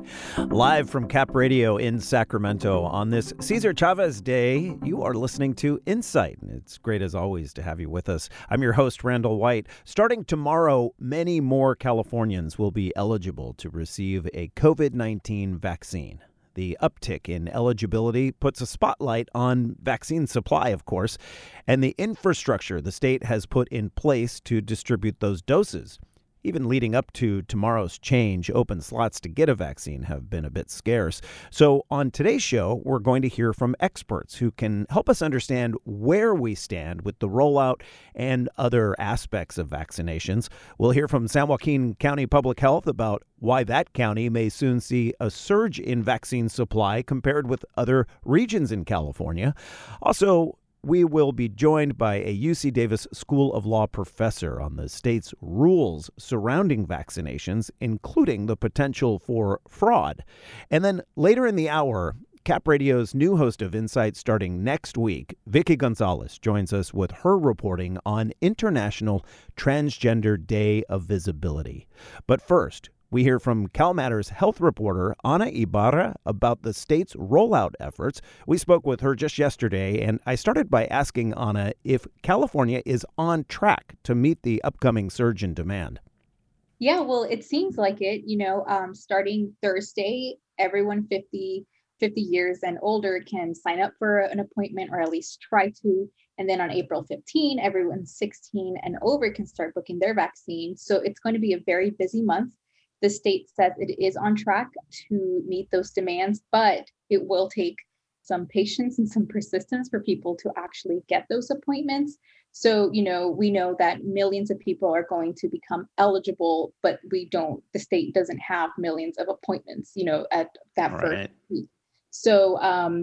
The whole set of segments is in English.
Live from Cap Radio in Sacramento on this Cesar Chavez Day, you are listening to Insight. It's great as always to have you with us. I'm your host, Randall White. Starting tomorrow, many more Californians will be eligible to receive a COVID-19 vaccine. The uptick in eligibility puts a spotlight on vaccine supply, of course, and the infrastructure the state has put in place to distribute those doses. Even leading up to tomorrow's change, open slots to get a vaccine have been a bit scarce. So on today's show, we're going to hear from experts who can help us understand where we stand with the rollout and other aspects of vaccinations. We'll hear from San Joaquin County Public Health about why that county may soon see a surge in vaccine supply compared with other regions in California. Also, we will be joined by a UC Davis School of Law professor on the state's rules surrounding vaccinations, including the potential for fraud. And then later in the hour, Cap Radio's new host of Insight starting next week, Vicky Gonzalez, joins us with her reporting on International Transgender Day of Visibility. But first, we hear from CalMatters health reporter Ana Ibarra about the state's rollout efforts. We spoke with her just yesterday, and I started by asking Ana if California is on track to meet the upcoming surge in demand. Yeah, well, it seems like it. Starting Thursday, everyone 50 years and older can sign up for an appointment, or at least try to. And then on April 15, everyone 16 and over can start booking their vaccine. So it's going to be a very busy month. The state says it is on track to meet those demands, but it will take some patience and some persistence for people to actually get those appointments. So, we know that millions of people are going to become eligible, but the state doesn't have millions of appointments, at that first week. So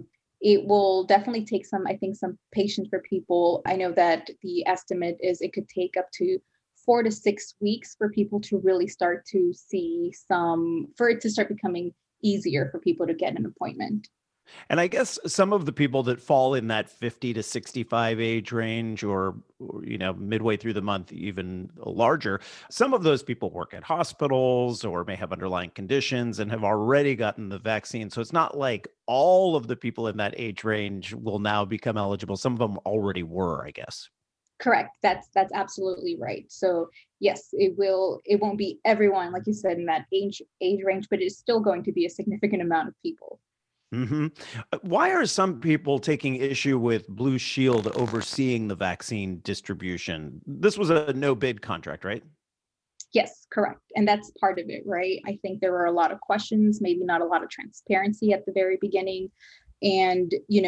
it will definitely take some patience for people. I know that the estimate is it could take up to 4 to 6 weeks for people to really start to see for it to start becoming easier for people to get an appointment. And I guess some of the people that fall in that 50 to 65 age range or midway through the month, even larger, some of those people work at hospitals or may have underlying conditions and have already gotten the vaccine. So it's not like all of the people in that age range will now become eligible. Some of them already were, I guess. Correct. That's absolutely right. So yes, it won't be everyone, like you said, in that age range, but it's still going to be a significant amount of people. Mm-hmm. Why are some people taking issue with Blue Shield overseeing the vaccine distribution? This was a no-bid contract, right? Yes, correct. And that's part of it, right? I think there were a lot of questions, maybe not a lot of transparency at the very beginning. And,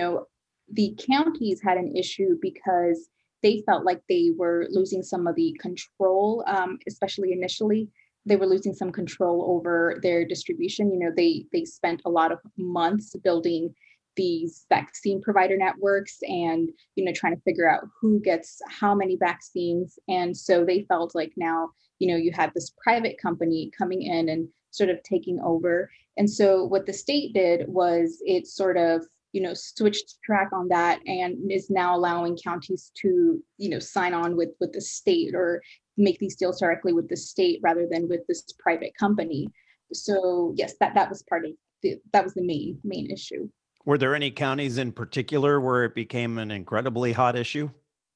the counties had an issue because they felt like they were losing some of the control, especially initially. They were losing some control over their distribution. They spent a lot of months building these vaccine provider networks and, trying to figure out who gets how many vaccines. And so they felt like now, you had this private company coming in and sort of taking over. And so what the state did was it sort of switched track on that and is now allowing counties to, sign on with the state or make these deals directly with the state rather than with this private company. So yes, that was that was the main issue. Were there any counties in particular where it became an incredibly hot issue?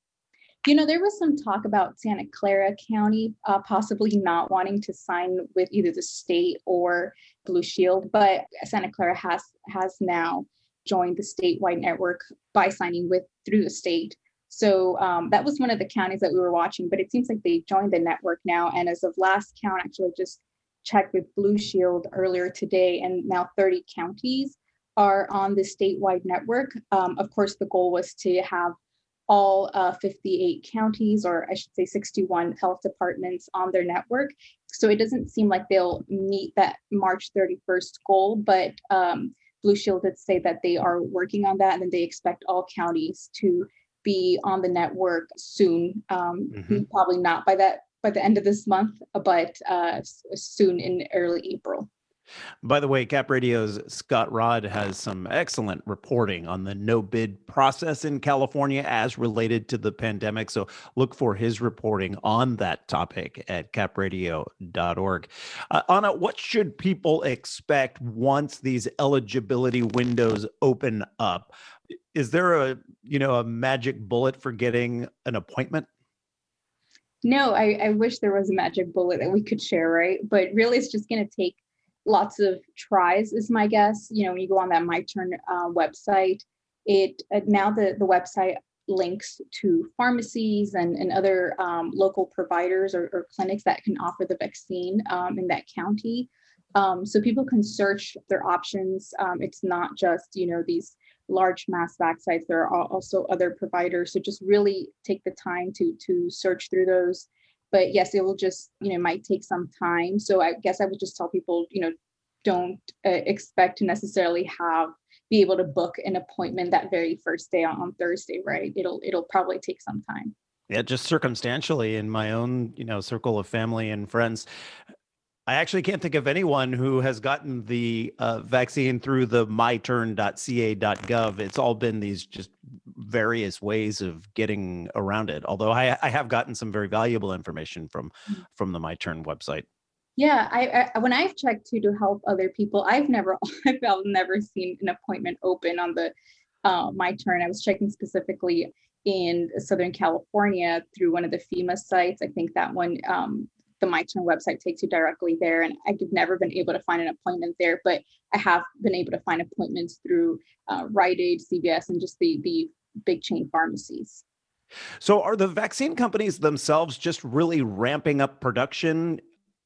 There was some talk about Santa Clara County possibly not wanting to sign with either the state or Blue Shield, but Santa Clara has now joined the statewide network by signing through the state. So that was one of the counties that we were watching, but it seems like they joined the network now. And as of last count, actually just checked with Blue Shield earlier today, and now 30 counties are on the statewide network. Of course, the goal was to have all 58 counties, or I should say 61 health departments on their network. So it doesn't seem like they'll meet that March 31st goal, but Blue Shield did say that they are working on that, and then they expect all counties to be on the network soon. Probably not by the end of this month, but soon in early April. By the way, Cap Radio's Scott Rod has some excellent reporting on the no bid process in California as related to the pandemic. So look for his reporting on that topic at capradio.org. Anna, what should people expect once these eligibility windows open up? Is there a magic bullet for getting an appointment? No, I wish there was a magic bullet that we could share, right? But really, it's just going to take lots of tries, is my guess. When you go on that My Turn website, it now the website links to pharmacies and other local providers or clinics that can offer the vaccine in that county. So people can search their options. It's not just these large mass vac sites. There are also other providers. So just really take the time to search through those. But yes, it will just might take some time. So I guess I would just tell people don't expect to necessarily be able to book an appointment that very first day on Thursday, right? It'll probably take some time. Yeah, just circumstantially in my own, circle of family and friends, I actually can't think of anyone who has gotten the vaccine through the myturn.ca.gov. It's all been these just various ways of getting around it. Although I have gotten some very valuable information from the MyTurn website. Yeah, I when I've checked too to help other people, I've never seen an appointment open on the My Turn. I was checking specifically in Southern California through one of the FEMA sites. I think that one, the My Turn website takes you directly there, and I've never been able to find an appointment there. But I have been able to find appointments through Rite Aid, CVS, and just the big chain pharmacies. So are the vaccine companies themselves just really ramping up production?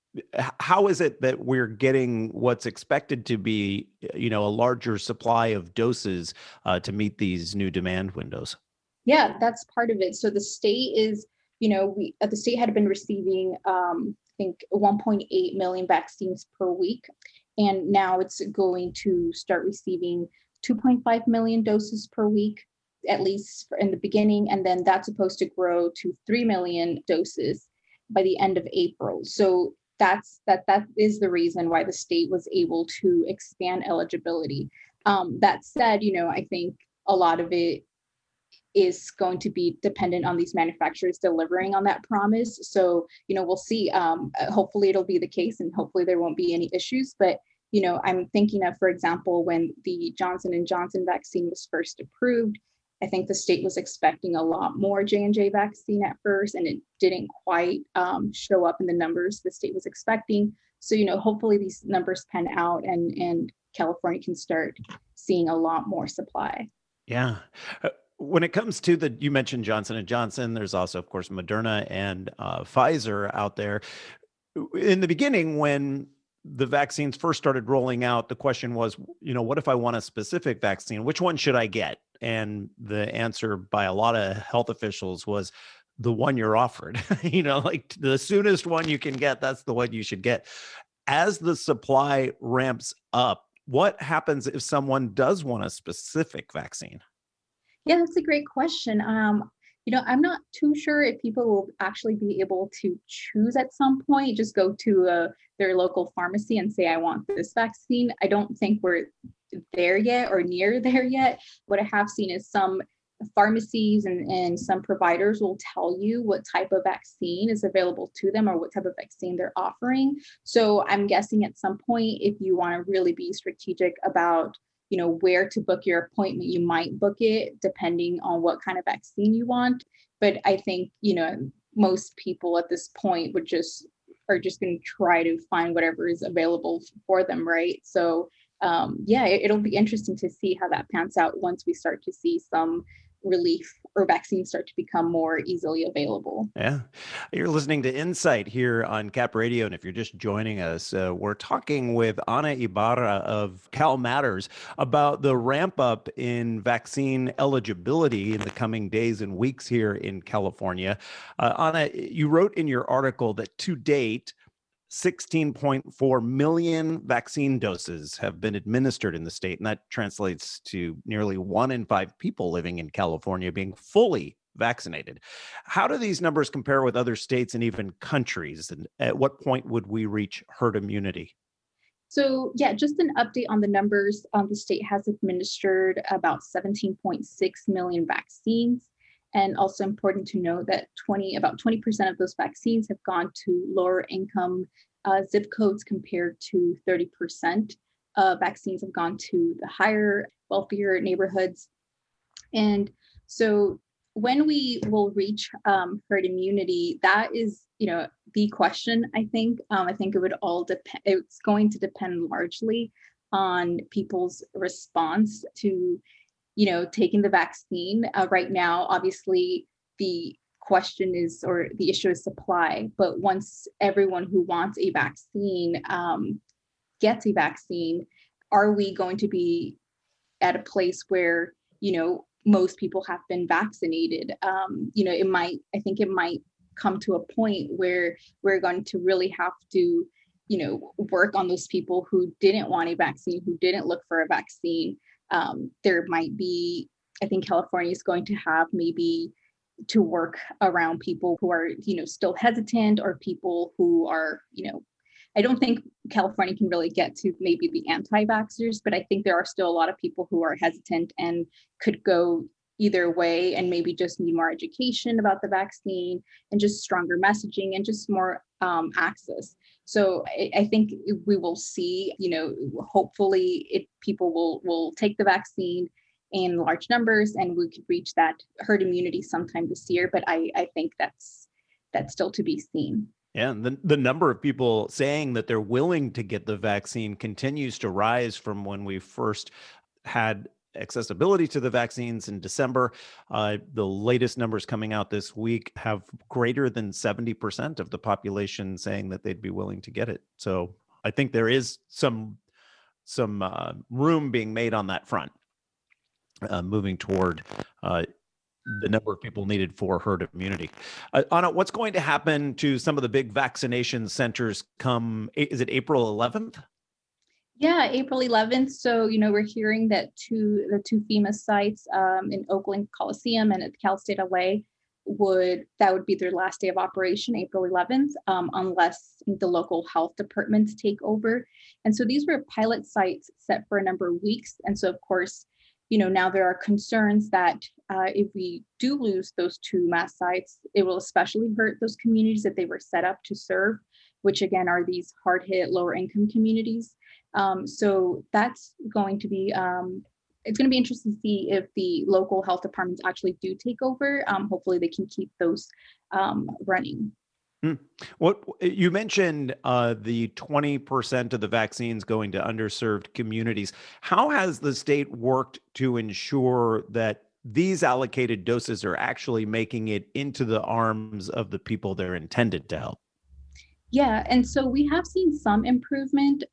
How is it that we're getting what's expected to be, a larger supply of doses to meet these new demand windows? Yeah, that's part of it. So the state is, the state had been receiving, I think, 1.8 million vaccines per week, and now it's going to start receiving 2.5 million doses per week, at least in the beginning, and then that's supposed to grow to 3 million doses by the end of April. So that is the reason why the state was able to expand eligibility. That said, I think a lot of it is going to be dependent on these manufacturers delivering on that promise. So, we'll see. Hopefully it'll be the case and hopefully there won't be any issues. But, I'm thinking of, for example, when the Johnson & Johnson vaccine was first approved, I think the state was expecting a lot more J&J vaccine at first, and it didn't quite show up in the numbers the state was expecting. So, hopefully these numbers pan out and California can start seeing a lot more supply. Yeah. When it comes to you mentioned Johnson and Johnson, there's also, of course, Moderna and Pfizer out there. In the beginning, when the vaccines first started rolling out, the question was, what if I want a specific vaccine? Which one should I get? And the answer by a lot of health officials was the one you're offered. Like the soonest one you can get, that's the one you should get. As the supply ramps up, what happens if someone does want a specific vaccine? Yeah, that's a great question. I'm not too sure if people will actually be able to choose at some point, just go to their local pharmacy and say, I want this vaccine. I don't think we're there yet or near there yet. What I have seen is some pharmacies and some providers will tell you what type of vaccine is available to them or what type of vaccine they're offering. So I'm guessing at some point, if you want to really be strategic about where to book your appointment, you might book it depending on what kind of vaccine you want. But I think, most people at this point are just going to try to find whatever is available for them, right? So it'll be interesting to see how that pans out once we start to see some relief or vaccines start to become more easily available. Yeah. You're listening to Insight here on Cap Radio. And if you're just joining us, we're talking with Ana Ibarra of Cal Matters about the ramp up in vaccine eligibility in the coming days and weeks here in California. Ana, you wrote in your article that to date, 16.4 million vaccine doses have been administered in the state, and that translates to nearly 1 in 5 people living in California being fully vaccinated. How do these numbers compare with other states and even countries? And at what point would we reach herd immunity? So yeah, just an update on the numbers. The state has administered about 17.6 million vaccines. And also important to note that about 20% of those vaccines have gone to lower income zip codes compared to 30% vaccines have gone to the higher, wealthier neighborhoods. And so when we will reach herd immunity, that is, the question, I think. I think it would all depend. It's going to depend largely on people's response to, taking the vaccine. Right now, obviously, the question is, or the issue is supply. But once everyone who wants a vaccine gets a vaccine, are we going to be at a place where, most people have been vaccinated? I think it might come to a point where we're going to really have to, work on those people who didn't want a vaccine, who didn't look for a vaccine. There might be, I think California is going to have maybe to work around people who are, still hesitant, or people who are, I don't think California can really get to maybe the anti-vaxxers, but I think there are still a lot of people who are hesitant and could go either way, and maybe just need more education about the vaccine and just stronger messaging and just more access. So I think we will see, hopefully people will take the vaccine in large numbers, and we could reach that herd immunity sometime this year. But I think that's still to be seen. Yeah, and the number of people saying that they're willing to get the vaccine continues to rise from when we first had accessibility to the vaccines in December. The latest numbers coming out this week have greater than 70% of the population saying that they'd be willing to get it. So I think there is some room being made on that front, moving toward the number of people needed for herd immunity. Anna, what's going to happen to some of the big vaccination centers is it April 11th? Yeah, April 11th. So, we're hearing that the two FEMA sites in Oakland Coliseum and at Cal State LA would be their last day of operation, April 11th, unless the local health departments take over. And so these were pilot sites set for a number of weeks. And so, of course, now there are concerns that if we do lose those two mass sites, it will especially hurt those communities that they were set up to serve, which again are these hard-hit, lower-income communities. So that's going to be, it's going to be interesting to see if the local health departments actually do take over. Hopefully they can keep those running. What you mentioned, the 20% of the vaccines going to underserved communities. How has the state worked to ensure that these allocated doses are actually making it into the arms of the people they're intended to help? Yeah, and so we have seen some improvement.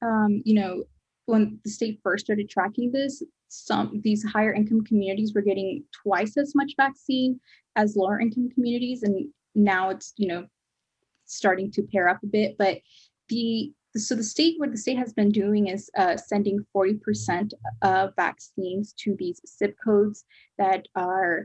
When the state first started tracking this, these higher income communities were getting twice as much vaccine as lower income communities, and now it's starting to pair up a bit. But what the state has been doing is sending 40% of vaccines to these zip codes that are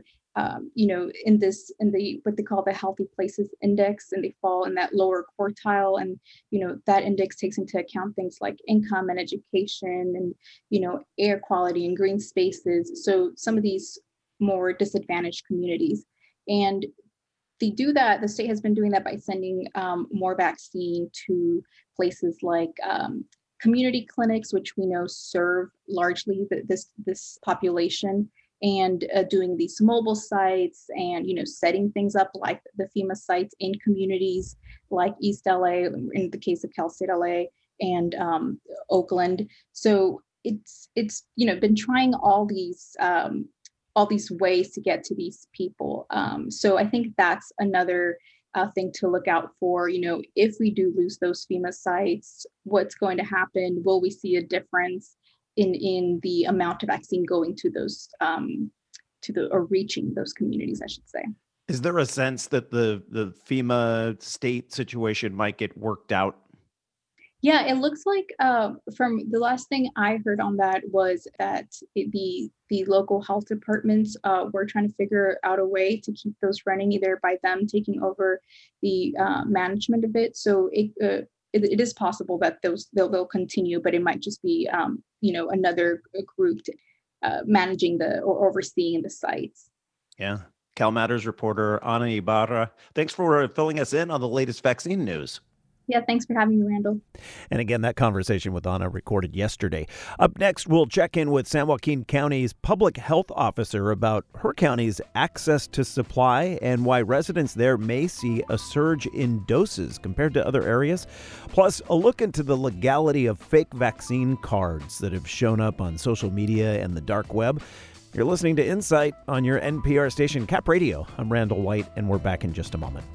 in what they call the Healthy Places Index, and they fall in that lower quartile. And that index takes into account things like income and education and air quality and green spaces. So some of these more disadvantaged communities. And they do that. The state has been doing that by sending more vaccine to places like community clinics, which we know serve largely this population, and doing these mobile sites and setting things up like the FEMA sites in communities like East LA, in the case of Cal State LA, and Oakland. So it's been trying all these ways to get to these people. So I think that's another thing to look out for. If we do lose those FEMA sites, what's going to happen? Will we see a difference in the amount of vaccine going to those or reaching those communities, I should say? Is there a sense that the FEMA state situation might get worked out? Yeah, it looks like from the last thing I heard on that was that the local health departments were trying to figure out a way to keep those running, either by them taking over the management of it. So it it is possible that they'll continue, but it might just be another group managing or overseeing the sites. Yeah. Cal Matters reporter Ana Ibarra, thanks for filling us in on the latest vaccine news. Yeah, thanks for having me, Randall. And again, that conversation with Ana recorded yesterday. Up next, we'll check in with San Joaquin County's public health officer about her county's access to supply and why residents there may see a surge in doses compared to other areas. Plus, a look into the legality of fake vaccine cards that have shown up on social media and the dark web. You're listening to Insight on your NPR station, Cap Radio. I'm Randall White, and we're back in just a moment.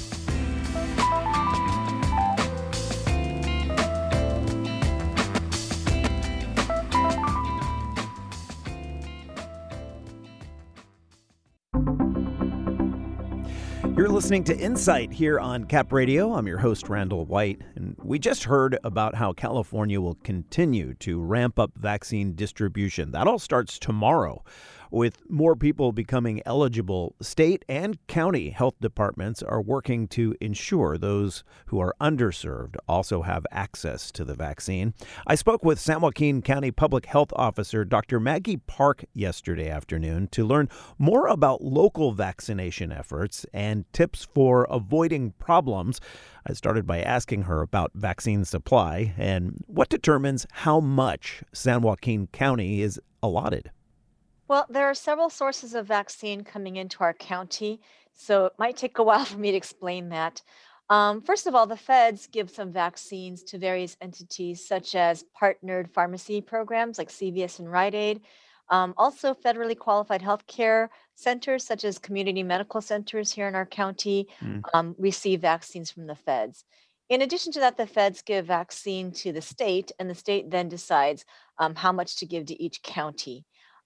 You're listening to Insight here on Cap Radio. I'm your host, Randall White, and we just heard about how California will continue to ramp up vaccine distribution. That all starts tomorrow. With more people becoming eligible, state and county health departments are working to ensure those who are underserved also have access to the vaccine. I spoke with San Joaquin County Public Health Officer Dr. Maggie Park yesterday afternoon to learn more about local vaccination efforts and tips for avoiding problems. I started by asking her about vaccine supply and what determines how much San Joaquin County is allotted. Well, there are several sources of vaccine coming into our county, so it might take a while for me to explain that. First of all, the feds give some vaccines to various entities, such as partnered pharmacy programs like CVS and Rite Aid. Also, federally qualified healthcare centers, such as community medical centers here in our county, receive vaccines from the feds. In addition to that, the feds give vaccine to the state, and the state then decides how much to give to each county.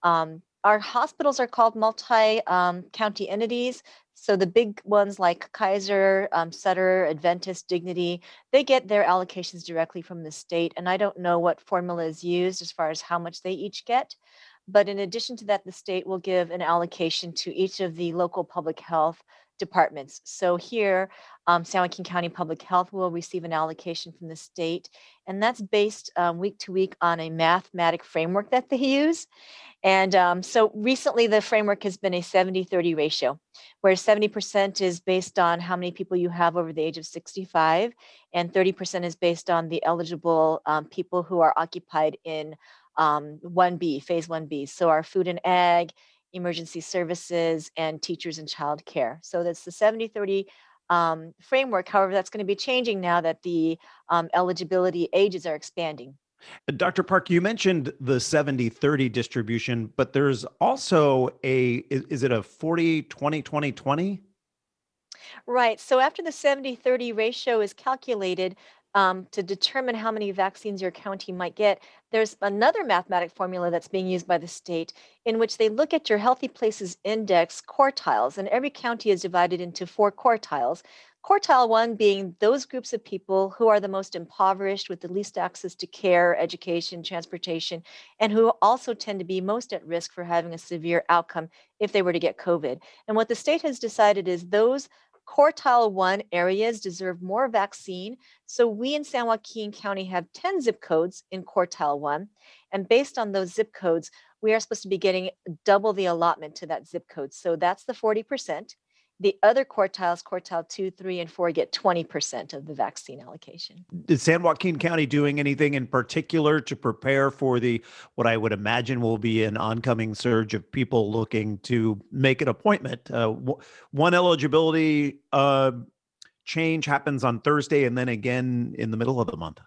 Our hospitals are called multi-county entities. So the big ones like Kaiser, Sutter, Adventist, Dignity, they get their allocations directly from the state. And I don't know what formula is used as far as how much they each get. But in addition to that, the state will give an allocation to each of the local public health departments. So here, San Joaquin County Public Health will receive an allocation from the state. And that's based week to week on a mathematic framework that they use. And so recently, the framework has been a 70-30 ratio, where 70% is based on how many people you have over the age of 65, and 30% is based on the eligible people who are occupied in 1B, phase 1B. So our food and ag, emergency services, and teachers and childcare. So that's the 70-30 framework. However, that's going to be changing now that the eligibility ages are expanding. Dr. Park, you mentioned the 70-30 distribution, but there's also is it a 40-20-20-20? Right. So after the 70-30 ratio is calculated to determine how many vaccines your county might get, there's another mathematic formula that's being used by the state in which they look at your Healthy Places Index quartiles, and every county is divided into 4 quartiles. Quartile 1 being those groups of people who are the most impoverished with the least access to care, education, transportation, and who also tend to be most at risk for having a severe outcome if they were to get COVID. And what the state has decided is those quartile 1 areas deserve more vaccine. So we in San Joaquin County have 10 zip codes in quartile 1. And based on those zip codes, we are supposed to be getting double the allotment to that zip code. So that's the 40%. The other quartiles, quartile 2, 3, and 4, get 20% of the vaccine allocation. Is San Joaquin County doing anything in particular to prepare for what I would imagine will be an oncoming surge of people looking to make an appointment? One eligibility change happens on Thursday and then again in the middle of the month.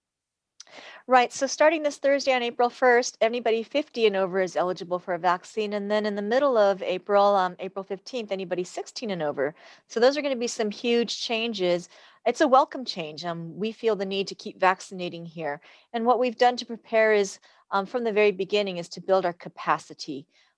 Right. So starting this Thursday on April 1st, anybody 50 and over is eligible for a vaccine. And then in the middle of April, April 15th, anybody 16 and over. So those are going to be some huge changes. It's a welcome change. We feel the need to keep vaccinating here. And what we've done to prepare is from the very beginning is to build our capacity.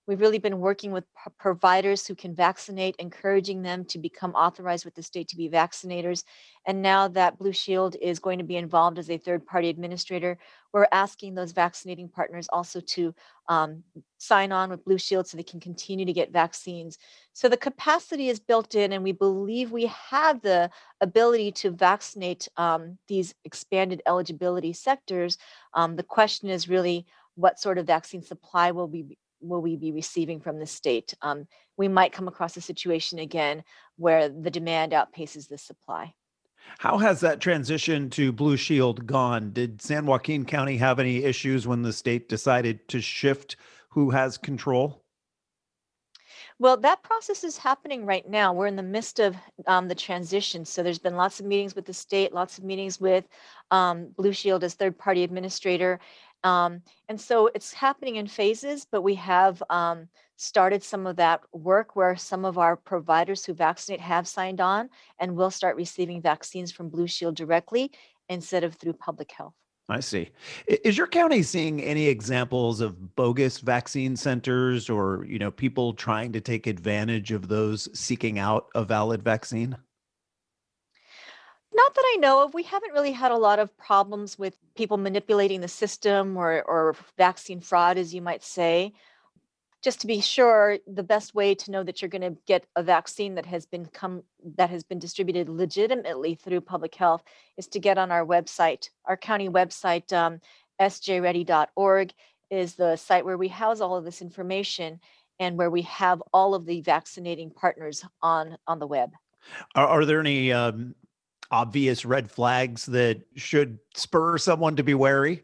We've really been working with providers who can vaccinate, encouraging them to become authorized with the state to be vaccinators. And now that Blue Shield is going to be involved as a third-party administrator, we're asking those vaccinating partners also to sign on with Blue Shield so they can continue to get vaccines. So the capacity is built in, and we believe we have the ability to vaccinate these expanded eligibility sectors. The question is really what sort of vaccine supply will we be receiving from the state? We might come across a situation again where the demand outpaces the supply. How has that transition to Blue Shield gone? Did San Joaquin County have any issues when the state decided to shift who has control? Well, that process is happening right now. We're in the midst of the transition. So there's been lots of meetings with the state, lots of meetings with Blue Shield as third party administrator. And so it's happening in phases, but we have started some of that work where some of our providers who vaccinate have signed on and will start receiving vaccines from Blue Shield directly instead of through public health. I see. Is your county seeing any examples of bogus vaccine centers or, people trying to take advantage of those seeking out a valid vaccine? Not that I know of. We haven't really had a lot of problems with people manipulating the system or vaccine fraud, as you might say. Just to be sure, the best way to know that you're going to get a vaccine that has been distributed legitimately through public health is to get on our website. Our county website, sjready.org, is the site where we house all of this information and where we have all of the vaccinating partners on the web. Are there any obvious red flags that should spur someone to be wary?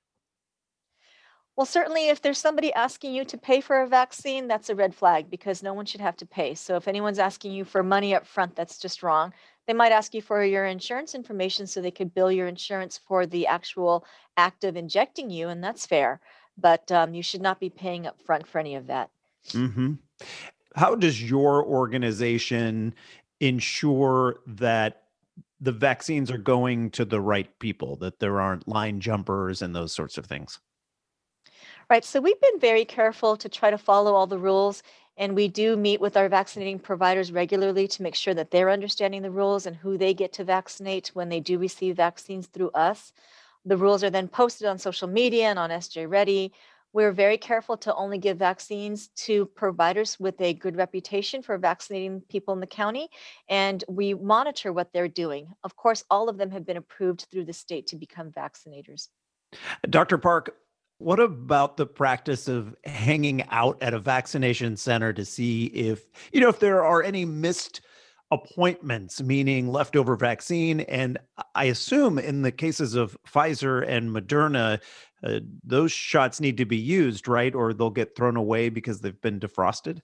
Well, certainly if there's somebody asking you to pay for a vaccine, that's a red flag because no one should have to pay. So if anyone's asking you for money up front, that's just wrong. They might ask you for your insurance information so they could bill your insurance for the actual act of injecting you, and that's fair. But you should not be paying up front for any of that. Hmm. How does your organization ensure that the vaccines are going to the right people, that there aren't line jumpers and those sorts of things? Right. So we've been very careful to try to follow all the rules. And we do meet with our vaccinating providers regularly to make sure that they're understanding the rules and who they get to vaccinate when they do receive vaccines through us. The rules are then posted on social media and on SJ Ready. We're very careful to only give vaccines to providers with a good reputation for vaccinating people in the county. And we monitor what they're doing. Of course, all of them have been approved through the state to become vaccinators. Dr. Park, what about the practice of hanging out at a vaccination center to see if there are any missed appointments, meaning leftover vaccine? And I assume in the cases of Pfizer and Moderna, those shots need to be used, right? Or they'll get thrown away because they've been defrosted.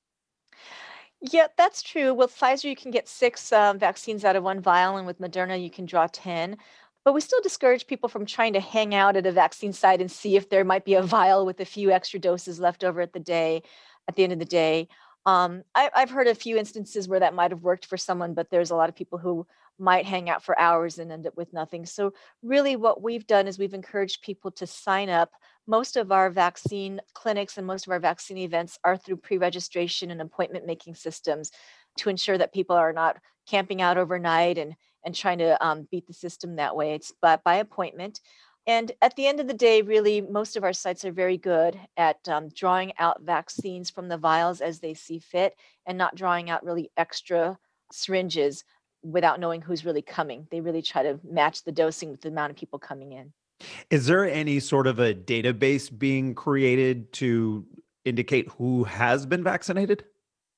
Yeah, that's true. With Pfizer, you can get six vaccines out of one vial, and with Moderna, you can draw 10. But we still discourage people from trying to hang out at a vaccine site and see if there might be a vial with a few extra doses left over at the end of the day. I've heard a few instances where that might have worked for someone, but there's a lot of people who might hang out for hours and end up with nothing. So really what we've done is we've encouraged people to sign up. Most of our vaccine clinics and most of our vaccine events are through pre-registration and appointment making systems to ensure that people are not camping out overnight and trying to beat the system that way. It's by appointment. And at the end of the day, really, most of our sites are very good at drawing out vaccines from the vials as they see fit and not drawing out really extra syringes without knowing who's really coming. They really try to match the dosing with the amount of people coming in. Is there any sort of a database being created to indicate who has been vaccinated?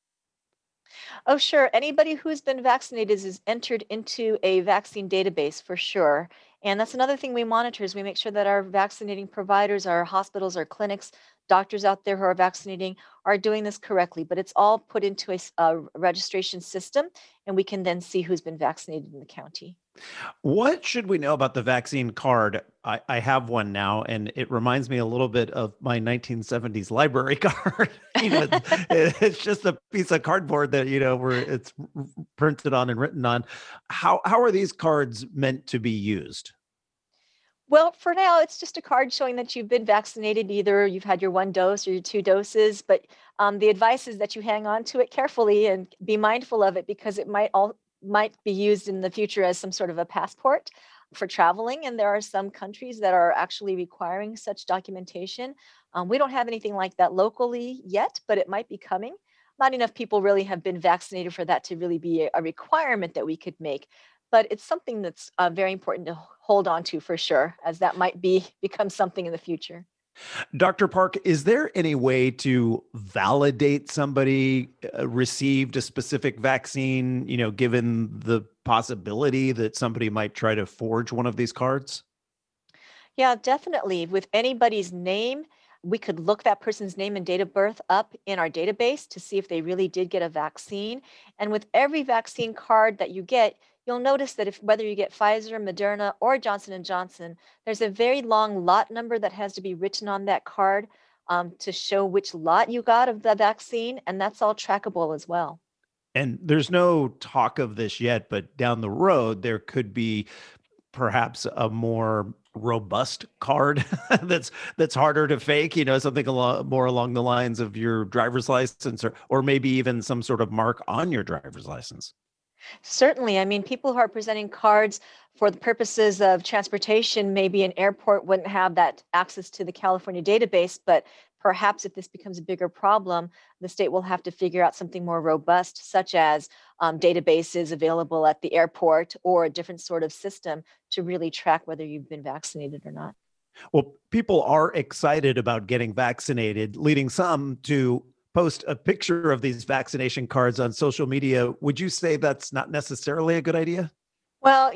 Oh, sure. Anybody who's been vaccinated is entered into a vaccine database for sure. And that's another thing we monitor is we make sure that our vaccinating providers, our hospitals, our clinics, doctors out there who are vaccinating are doing this correctly. But it's all put into a registration system, and we can then see who's been vaccinated in the county. What should we know about the vaccine card? I have one now, and it reminds me a little bit of my 1970s library card. It's just a piece of cardboard that, where it's printed on and written on. How are these cards meant to be used? Well, for now, it's just a card showing that you've been vaccinated. Either you've had your one dose or your two doses, but the advice is that you hang on to it carefully and be mindful of it because it might be used in the future as some sort of a passport for traveling. And there are some countries that are actually requiring such documentation. We don't have anything like that locally yet, but it might be coming. Not enough people really have been vaccinated for that to really be a requirement that we could make. But it's something that's very important to hold on to for sure, as that might become something in the future. Dr. Park, is there any way to validate somebody received a specific vaccine, given the possibility that somebody might try to forge one of these cards? Yeah, definitely. With anybody's name, we could look that person's name and date of birth up in our database to see if they really did get a vaccine. And with every vaccine card that you get, you'll notice that if whether you get Pfizer, Moderna, or Johnson and Johnson, there's a very long lot number that has to be written on that card to show which lot you got of the vaccine, and that's all trackable as well. And there's no talk of this yet, but down the road, there could be perhaps a more robust card that's harder to fake, something more along the lines of your driver's license or maybe even some sort of mark on your driver's license. Certainly. I mean, people who are presenting cards for the purposes of transportation, maybe an airport wouldn't have that access to the California database, but perhaps if this becomes a bigger problem, the state will have to figure out something more robust, such as databases available at the airport or a different sort of system to really track whether you've been vaccinated or not. Well, people are excited about getting vaccinated, leading some to post a picture of these vaccination cards on social media. Would you say that's not necessarily a good idea? Well,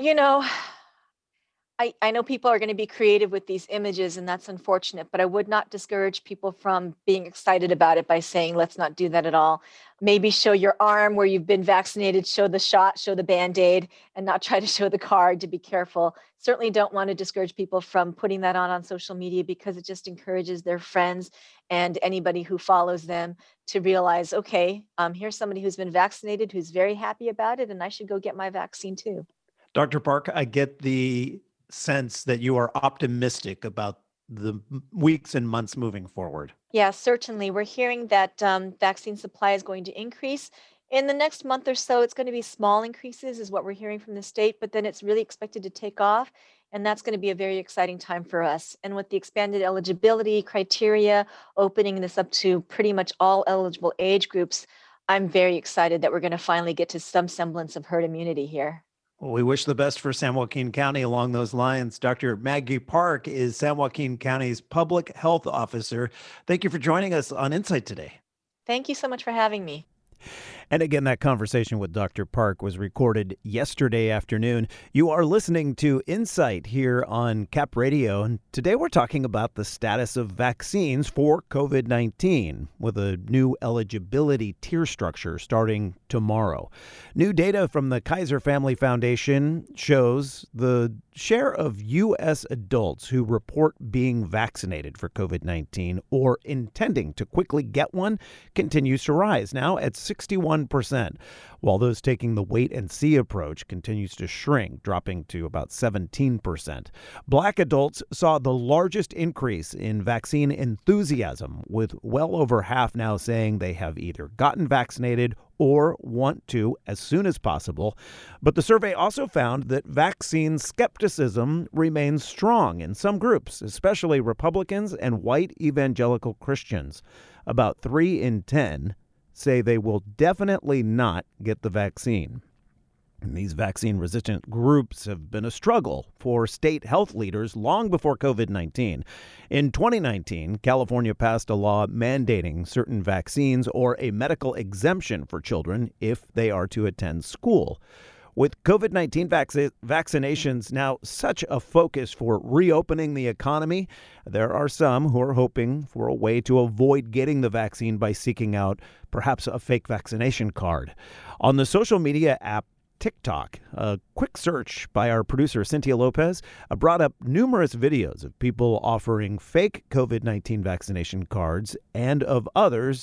I know people are going to be creative with these images, and that's unfortunate, but I would not discourage people from being excited about it by saying, let's not do that at all. Maybe show your arm where you've been vaccinated, show the shot, show the Band-Aid, and not try to show the card to be careful. Certainly don't want to discourage people from putting that on social media because it just encourages their friends and anybody who follows them to realize, okay, here's somebody who's been vaccinated, who's very happy about it, and I should go get my vaccine too. Dr. Park, I get the sense that you are optimistic about the weeks and months moving forward. Yeah, certainly. We're hearing that vaccine supply is going to increase. In the next month or so, it's going to be small increases, is what we're hearing from the state, but then it's really expected to take off. And that's going to be a very exciting time for us. And with the expanded eligibility criteria, opening this up to pretty much all eligible age groups, I'm very excited that we're going to finally get to some semblance of herd immunity here. Well, we wish the best for San Joaquin County along those lines. Dr. Maggie Park is San Joaquin County's public health officer. Thank you for joining us on Insight today. Thank you so much for having me. And again, that conversation with Dr. Park was recorded yesterday afternoon. You are listening to Insight here on Cap Radio. And today we're talking about the status of vaccines for COVID-19 with a new eligibility tier structure starting tomorrow. New data from the Kaiser Family Foundation shows the share of U.S. adults who report being vaccinated for COVID-19 or intending to quickly get one continues to rise, now at 61%, while those taking the wait-and-see approach continues to shrink, dropping to about 17%. Black adults saw the largest increase in vaccine enthusiasm, with well over half now saying they have either gotten vaccinated or want to as soon as possible. But the survey also found that vaccine skepticism remains strong in some groups, especially Republicans and white evangelical Christians. About 3 in 10 say they will definitely not get the vaccine. And these vaccine-resistant groups have been a struggle for state health leaders long before COVID-19. In 2019, California passed a law mandating certain vaccines or a medical exemption for children if they are to attend school. With COVID-19 vaccinations now such a focus for reopening the economy, there are some who are hoping for a way to avoid getting the vaccine by seeking out perhaps a fake vaccination card. On the social media app TikTok, a quick search by our producer Cynthia Lopez brought up numerous videos of people offering fake COVID-19 vaccination cards and of other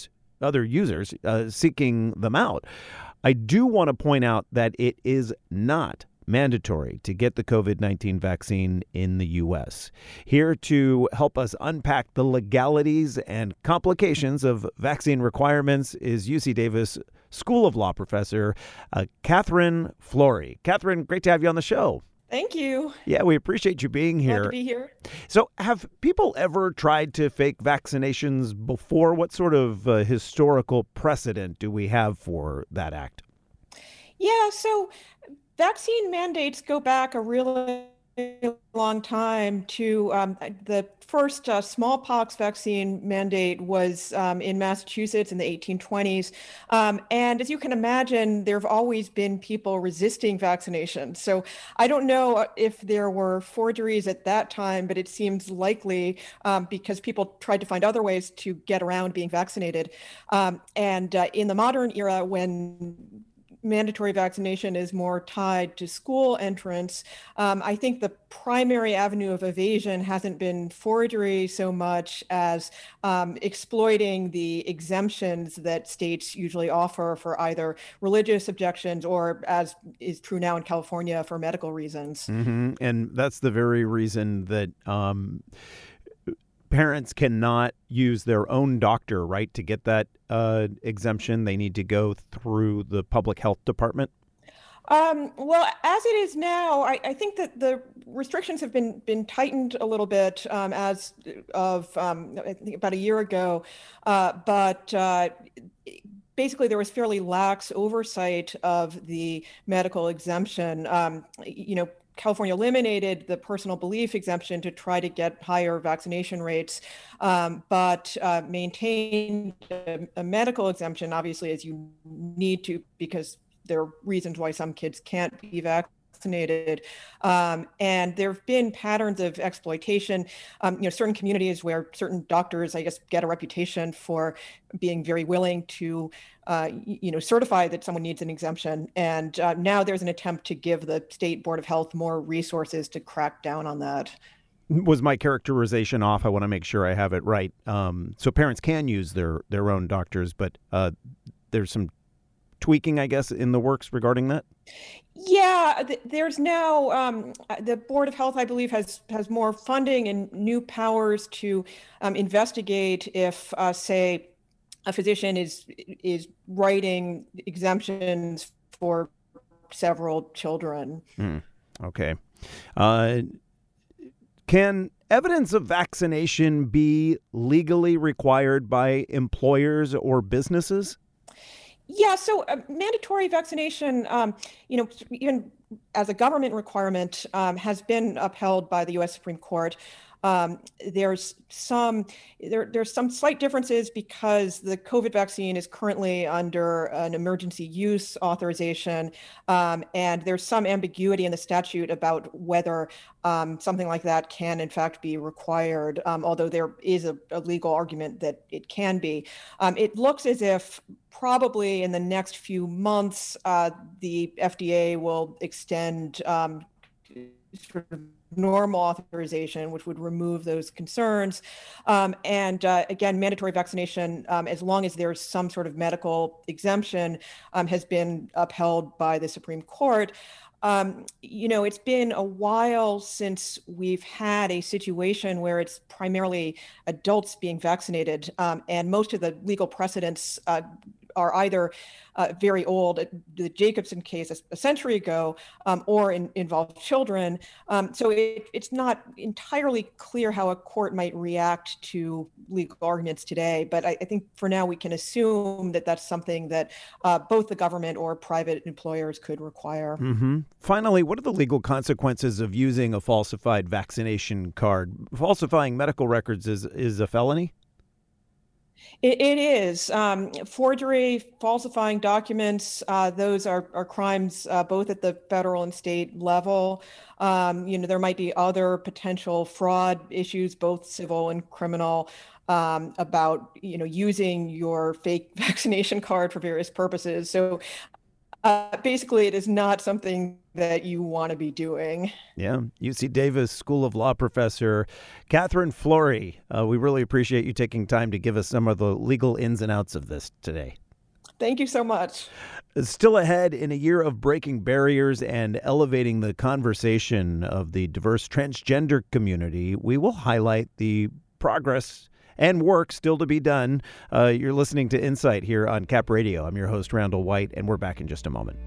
users seeking them out. I do want to point out that it is not mandatory to get the COVID-19 vaccine in the U.S. Here to help us unpack the legalities and complications of vaccine requirements is UC Davis School of Law professor Katherine Flory. Katherine, great to have you on the show. Thank you. Yeah, we appreciate you being here. Glad to be here. So have people ever tried to fake vaccinations before? What sort of historical precedent do we have for that act? Yeah, so vaccine mandates go back a really long time to the first smallpox vaccine mandate was in Massachusetts in the 1820s. And as you can imagine, there have always been people resisting vaccination. So I don't know if there were forgeries at that time, but it seems likely because people tried to find other ways to get around being vaccinated. And in the modern era, when mandatory vaccination is more tied to school entrance, I think the primary avenue of evasion hasn't been forgery so much as exploiting the exemptions that states usually offer for either religious objections or, as is true now in California, for medical reasons. Mm-hmm. And that's the very reason that parents cannot use their own doctor, right, to get that exemption. They need to go through the public health department. Well, as it is now, I think that the restrictions have been tightened a little bit as of I think about a year ago, but basically there was fairly lax oversight of the medical exemption. California eliminated the personal belief exemption to try to get higher vaccination rates, but maintained a medical exemption, obviously, as you need to, because there are reasons why some kids can't be vaccinated. And there have been patterns of exploitation, certain communities where certain doctors, I guess, get a reputation for being very willing to certify that someone needs an exemption. And now there's an attempt to give the state board of health more resources to crack down on that. Was my characterization off? I want to make sure I have it right. So parents can use their own doctors, but there's some tweaking, I guess, in the works regarding that? Yeah, there's now the Board of Health, I believe, has more funding and new powers to investigate if, say, a physician is writing exemptions for several children. Okay. Can evidence of vaccination be legally required by employers or businesses? Yeah, so mandatory vaccination, even as a government requirement, has been upheld by the U.S. Supreme Court. There's some slight differences because the COVID vaccine is currently under an emergency use authorization, and there's some ambiguity in the statute about whether something like that can in fact be required, although there is a legal argument that it can be. It looks as if probably in the next few months, the FDA will extend sort of normal authorization, which would remove those concerns. And again, mandatory vaccination, as long as there's some sort of medical exemption, has been upheld by the Supreme Court. It's been a while since we've had a situation where it's primarily adults being vaccinated, and most of the legal precedents are either very old, the Jacobson case a century ago, or involve children. So it's not entirely clear how a court might react to legal arguments today. But I think for now we can assume that that's something that both the government or private employers could require. Mm-hmm. Finally, what are the legal consequences of using a falsified vaccination card? Falsifying medical records is a felony? It is. Forgery, falsifying documents, those are crimes both at the federal and state level. There might be other potential fraud issues, both civil and criminal, about, using your fake vaccination card for various purposes. So basically, it is not something that you want to be doing. Yeah. UC Davis School of Law professor Katherine Flory. We really appreciate you taking time to give us some of the legal ins and outs of this today. Thank you so much. Still ahead, in a year of breaking barriers and elevating the conversation of the diverse transgender community, we will highlight the progress and work still to be done. You're listening to Insight here on Cap Radio. I'm your host, Randall White, and we're back in just a moment.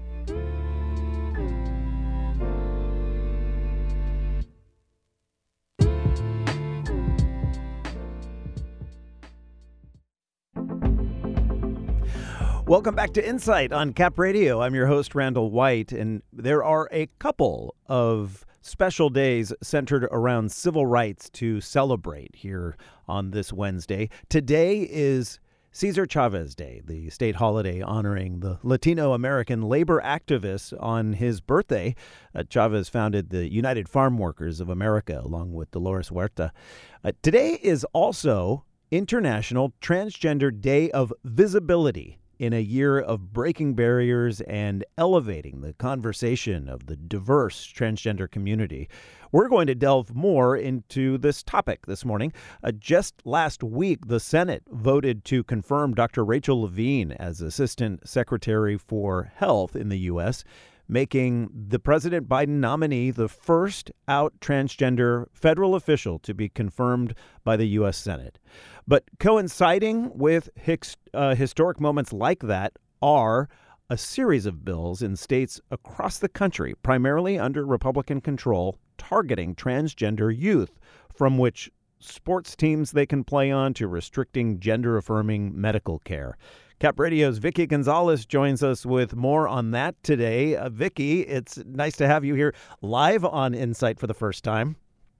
Welcome back to Insight on Cap Radio. I'm your host, Randall White, and there are a couple of special days centered around civil rights to celebrate here on this Wednesday. Today is Cesar Chavez Day, the state holiday honoring the Latino American labor activist on his birthday. Chavez founded the United Farm Workers of America along with Dolores Huerta. Today is also International Transgender Day of Visibility, in a year of breaking barriers and elevating the conversation of the diverse transgender community. We're going to delve more into this topic this morning. Just last week, the Senate voted to confirm Dr. Rachel Levine as Assistant Secretary for Health in the U.S., making the President Biden nominee the first out transgender federal official to be confirmed by the U.S. Senate. But coinciding with historic moments like that are a series of bills in states across the country, primarily under Republican control, targeting transgender youth, from which sports teams they can play on to restricting gender-affirming medical care. Cap Radio's Vicky Gonzalez joins us with more on that today. Vicky, it's nice to have you here live on Insight for the first time.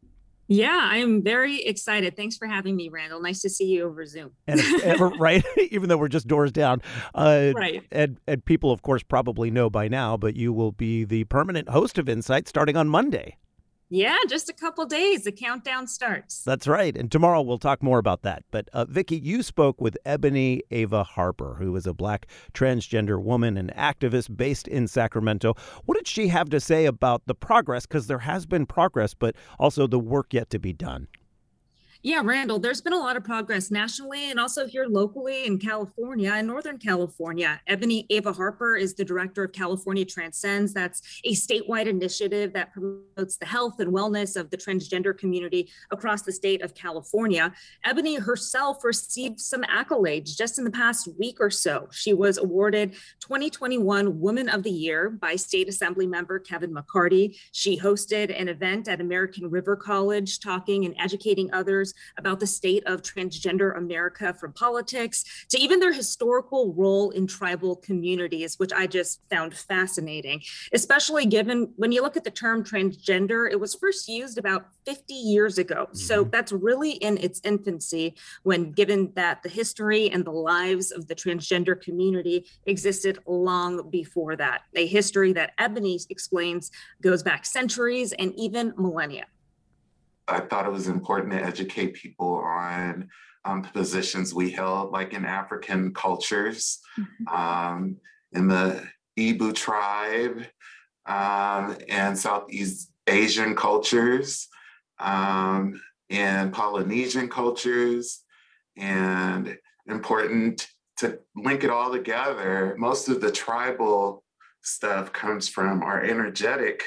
Yeah, I'm very excited. Thanks for having me, Randall. Nice to see you over Zoom. And right, even though we're just doors down. Right. And people, of course, probably know by now, but you will be the permanent host of Insight starting on Monday. Yeah, just a couple days. The countdown starts. That's right. And tomorrow we'll talk more about that. But Vicky, you spoke with Ebony Ava Harper, who is a Black transgender woman and activist based in Sacramento. What did she have to say about the progress? Because there has been progress, but also the work yet to be done. Yeah, Randall, there's been a lot of progress nationally and also here locally in California and Northern California. Ebony Ava Harper is the director of California Transcends. That's a statewide initiative that promotes the health and wellness of the transgender community across the state of California. Ebony herself received some accolades just in the past week or so. She was awarded 2021 Woman of the Year by State Assembly member Kevin McCarty. She hosted an event at American River College talking and educating others about the state of transgender America, from politics to even their historical role in tribal communities, which I just found fascinating, especially given when you look at the term transgender, it was first used about 50 years ago. Mm-hmm. So that's really in its infancy when given that the history and the lives of the transgender community existed long before that, a history that Ebony explains goes back centuries and even millennia. I thought it was important to educate people on the positions we held, like in African cultures, in the Ibu tribe, and Southeast Asian cultures, and Polynesian cultures, and important to link it all together. Most of the tribal stuff comes from our energetic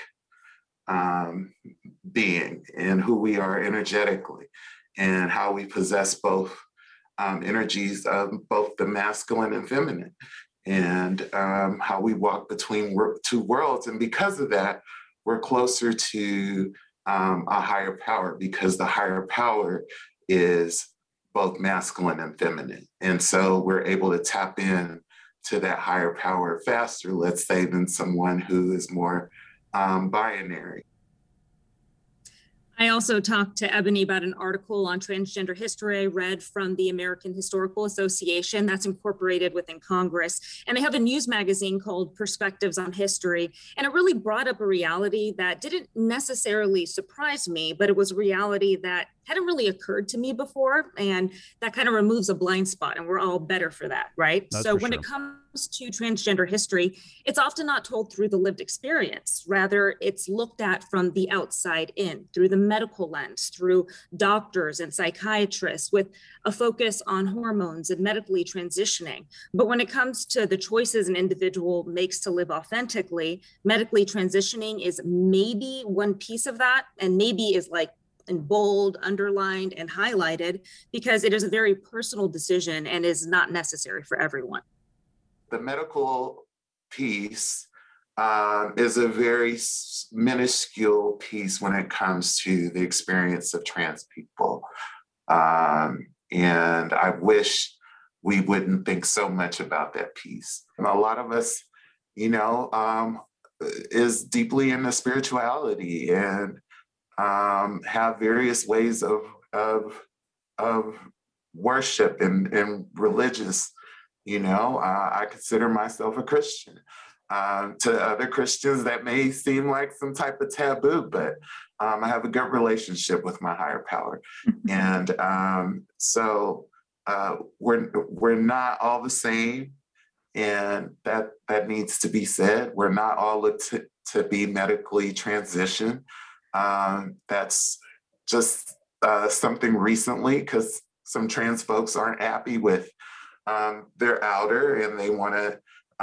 being and who we are energetically, and how we possess both energies of both the masculine and feminine, and how we walk between two worlds. And because of that, we're closer to a higher power, because the higher power is both masculine and feminine. And so we're able to tap in to that higher power faster, let's say, than someone who is more binary. I also talked to Ebony about an article on transgender history I read from the American Historical Association that's incorporated within Congress. And they have a news magazine called Perspectives on History. And it really brought up a reality that didn't necessarily surprise me, but it was a reality that hadn't really occurred to me before. And that kind of removes a blind spot, and we're all better for that, right? That's so for when sure. it comes to transgender history, it's often not told through the lived experience. Rather, it's looked at from the outside in, through the medical lens, through doctors and psychiatrists, with a focus on hormones and medically transitioning. But when it comes to the choices an individual makes to live authentically, medically transitioning is maybe one piece of that, and maybe is like in bold, underlined, and highlighted, because it is a very personal decision and is not necessary for everyone. The medical piece is a very minuscule piece when it comes to the experience of trans people. And I wish we wouldn't think so much about that piece. And a lot of us, is deeply into spirituality and have various ways of worship and religious. I consider myself a Christian. To other Christians, that may seem like some type of taboo, but I have a good relationship with my higher power, and so we're not all the same, and that needs to be said. We're not all looked to be medically transitioned. That's just something recently, because some trans folks aren't happy with their outer, and they want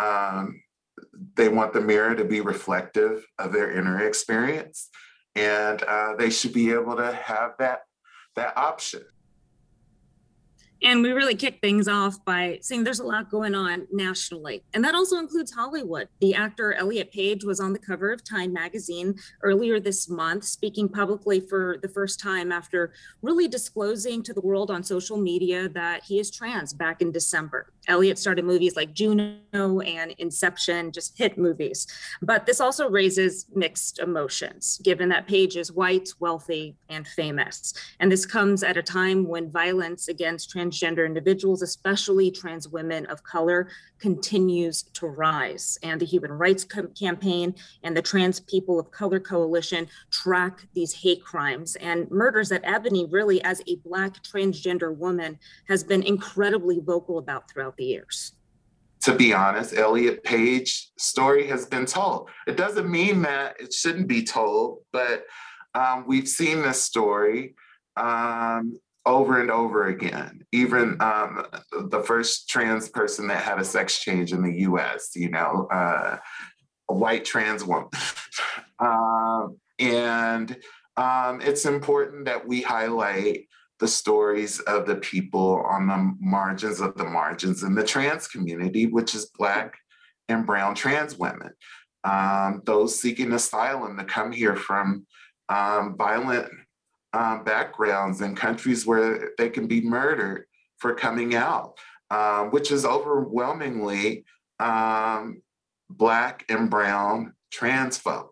the mirror to be reflective of their inner experience, and they should be able to have that option. And we really kick things off by saying there's a lot going on nationally. And that also includes Hollywood. The actor Elliot Page was on the cover of Time magazine earlier this month, speaking publicly for the first time after really disclosing to the world on social media that he is trans back in December. Elliot started movies like Juno and Inception, just hit movies. But this also raises mixed emotions, given that Page is white, wealthy, and famous. And this comes at a time when violence against transgender individuals, especially trans women of color, continues to rise. And the Human Rights Campaign and the Trans People of Color Coalition track these hate crimes and murders that Ebony, really as a Black transgender woman, has been incredibly vocal about throughout the years. To be honest, Elliot Page's story has been told. It doesn't mean that it shouldn't be told, but we've seen this story over and over again. Even the first trans person that had a sex change in the US, a white trans woman. And it's important that we highlight the stories of the people on the margins of the margins in the trans community, which is Black and brown trans women. Those seeking asylum to come here from violent backgrounds in countries where they can be murdered for coming out, which is overwhelmingly Black and brown trans folk.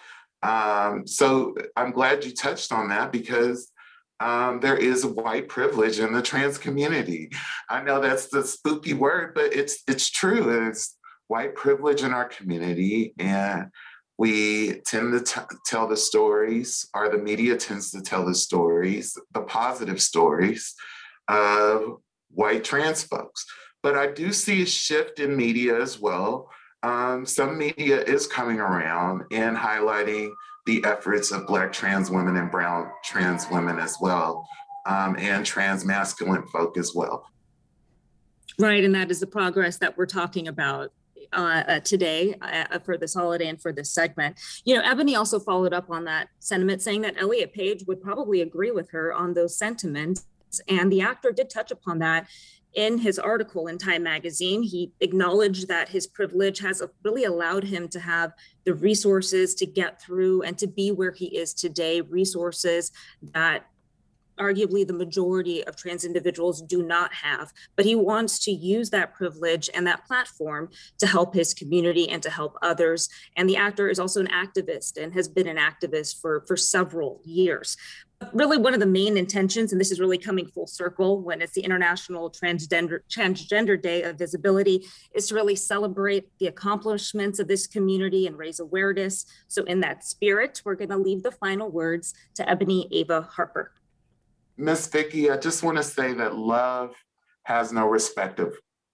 So I'm glad you touched on that, because there is white privilege in the trans community. I know that's the spooky word, but it's true. It's white privilege in our community, and we tend to tell the stories, or the media tends to tell the stories, the positive stories of white trans folks. But I do see a shift in media as well. Some media is coming around and highlighting the efforts of Black trans women and brown trans women as well, and trans masculine folk as well. Right, and that is the progress that we're talking about today for this holiday and for this segment. Ebony also followed up on that sentiment, saying that Elliot Page would probably agree with her on those sentiments. And the actor did touch upon that in his article in Time magazine. He acknowledged that his privilege has really allowed him to have the resources to get through and to be where he is today, resources that arguably the majority of trans individuals do not have, but he wants to use that privilege and that platform to help his community and to help others. And the actor is also an activist and has been an activist for several years. Really, one of the main intentions, and this is really coming full circle when it's the International Transgender Day of Visibility, is to really celebrate the accomplishments of this community and raise awareness. So in that spirit, we're going to leave the final words to Ebony Ava Harper. Miss Vicki, I just want to say that love has no respect of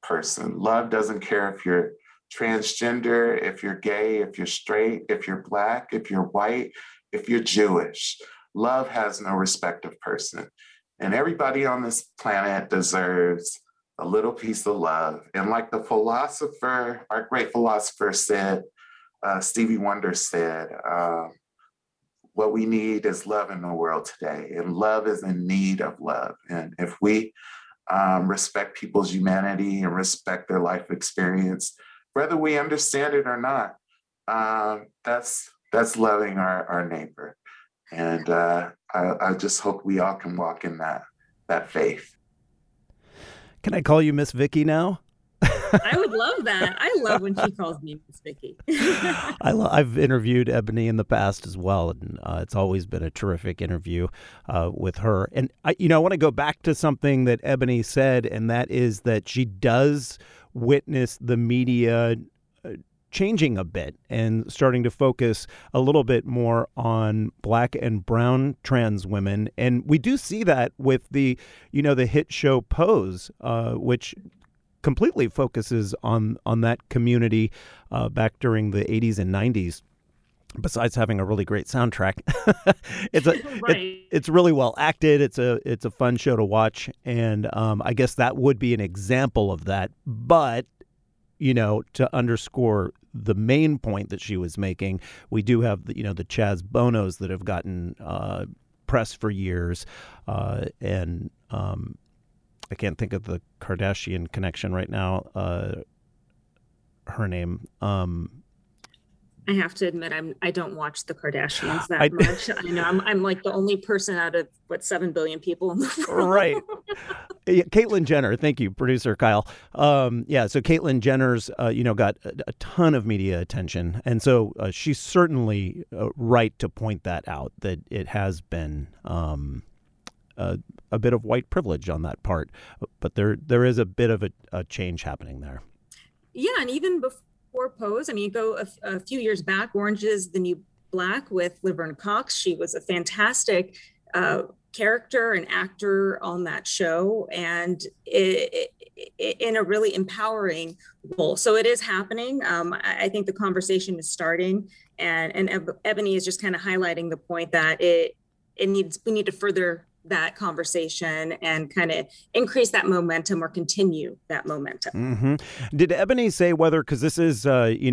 person. Love doesn't care if you're transgender, if you're gay, if you're straight, if you're Black, if you're white, if you're Jewish. Love has no respect of person. And everybody on this planet deserves a little piece of love. And like the philosopher, our great philosopher said, Stevie Wonder said, what we need is love in the world today. And love is in need of love. And if we respect people's humanity and respect their life experience, whether we understand it or not, that's loving our neighbor. And I just hope we all can walk in that faith. Can I call you Miss Vicky now? I would love that. I love when she calls me Miss Vicky. I've interviewed Ebony in the past as well, and it's always been a terrific interview with her. And I want to go back to something that Ebony said, and that is that she does witness the media changing a bit and starting to focus a little bit more on Black and brown trans women. And we do see that with the hit show Pose, which completely focuses on that community back during the 80s and 90s. Besides having a really great soundtrack, it's really well acted. It's a fun show to watch, and I guess that would be an example of that. But to underscore the main point that she was making, we do have the Chaz Bonos that have gotten press for years, and I can't think of the Kardashian connection right now. Her name. I have to admit, I don't watch the Kardashians that much. I know I'm like the only person out of 7 billion people in the world. Right. Yeah, Caitlyn Jenner. Thank you, producer Kyle. So Caitlyn Jenner's, got a ton of media attention. And so she's certainly right to point that out, that it has been a bit of white privilege on that part. But there is a bit of a change happening there. Yeah, and even before Pose, I mean, you go a few years back, Orange is the New Black with Laverne Cox. She was a fantastic character and actor on that show, and in a really empowering role. So it is happening. I think the conversation is starting, and Ebony is just kind of highlighting the point that we need to further that conversation and kind of increase that momentum or continue that momentum. Mm-hmm. Did Ebony say whether, because this is,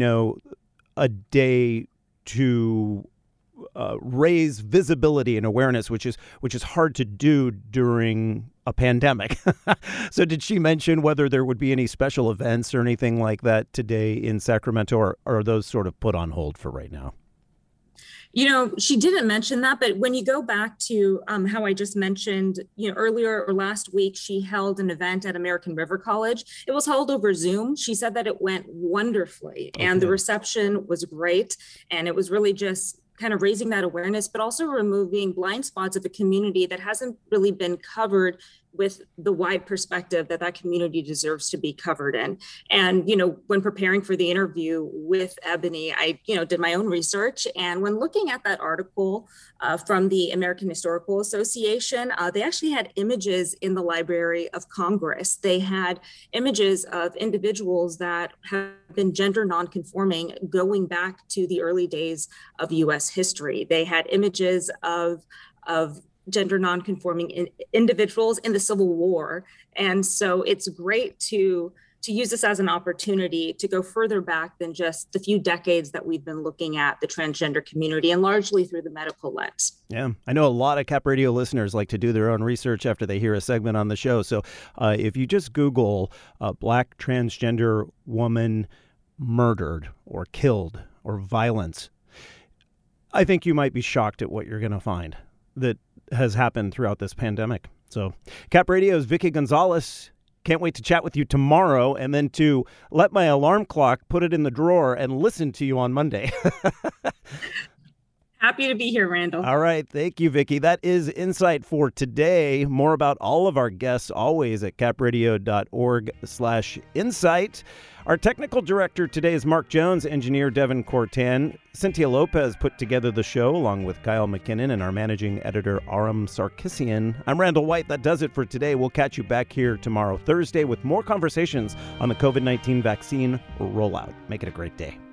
a day to raise visibility and awareness, which is hard to do during a pandemic. So did she mention whether there would be any special events or anything like that today in Sacramento, or are those sort of put on hold for right now? She didn't mention that, but when you go back to how I just mentioned, earlier or last week, she held an event at American River College. It was held over Zoom. She said that it went wonderfully, and the reception was great. And it was really just kind of raising that awareness, but also removing blind spots of a community that hasn't really been covered with the wide perspective that community deserves to be covered in. And, when preparing for the interview with Ebony, I, did my own research. And when looking at that article from the American Historical Association, they actually had images in the Library of Congress. They had images of individuals that have been gender nonconforming going back to the early days of U.S. history. They had images of gender nonconforming individuals in the Civil War. And so it's great to use this as an opportunity to go further back than just the few decades that we've been looking at the transgender community, and largely through the medical lens. Yeah, I know a lot of Cap Radio listeners like to do their own research after they hear a segment on the show. So if you just Google Black transgender woman murdered or killed or violence, I think you might be shocked at what you're going to find that has happened throughout this pandemic. So Cap Radio's Vicky Gonzalez. Can't wait to chat with you tomorrow, and then to let my alarm clock put it in the drawer and listen to you on Monday. Happy to be here, Randall. All right. Thank you, Vicki. That is Insight for today. More about all of our guests always at capradio.org/insight. Our technical director today is Mark Jones, engineer Devin Cortan. Cynthia Lopez put together the show along with Kyle McKinnon and our managing editor Aram Sarkissian. I'm Randall White. That does it for today. We'll catch you back here tomorrow, Thursday, with more conversations on the COVID-19 vaccine rollout. Make it a great day.